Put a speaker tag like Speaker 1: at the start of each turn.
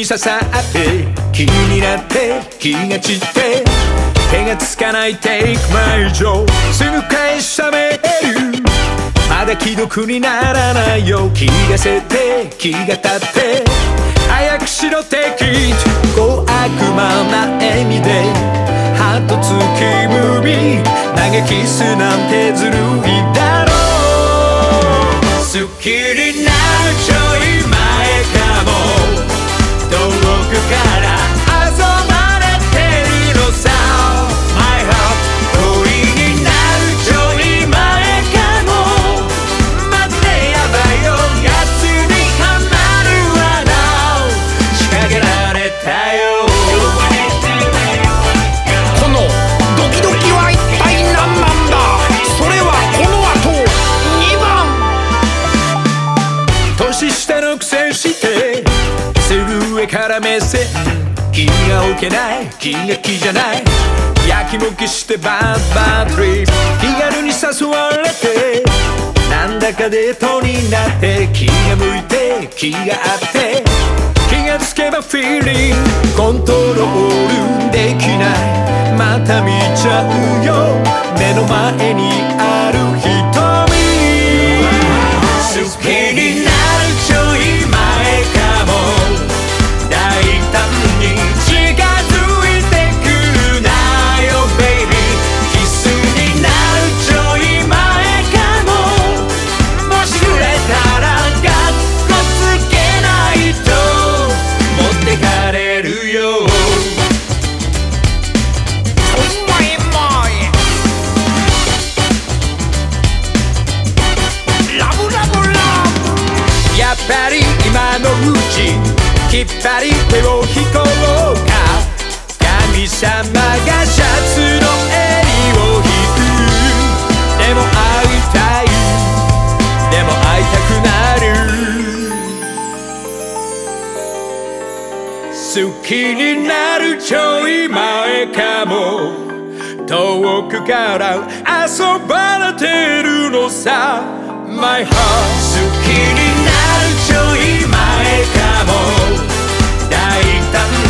Speaker 1: 刺さって気になって気が散って手がつかない Take my joy すぐ返し覚めるまだ既読にならないよ気がせて気が立って早くしろ敵小悪魔な笑みでハートつきムービー投げキスなんてずるいだろう好きになるちょい前かも遠くから遊ばれてるのさ My heart 恋になるちょい前かも待ってやばいよ夏にハマる罠を仕掛けられたよ
Speaker 2: このドキドキは一体何なんだそれはこの後2番
Speaker 1: 年下のくせしてすぐ上から目線気が置けない気が気じゃないやきもきしてバッバットリップ気軽に誘われてなんだかデートになって気が向いて気があって気がつけばフィーリングコントロールできないまた見ちゃうよ目の前にある瞳好きになるちょい前かも大胆に近づいてくるなよ Baby キスになるちょい前かももし触れたらカッコつけないと持ってかれるよやっぱり今のうちきっぱり手を引こうか神様がシャツの襟を引くでも会いたいでも会いたくなる好きになるちょい前かも遠くから遊ばれてるのさ My heart 好きになるちょい前かも大胆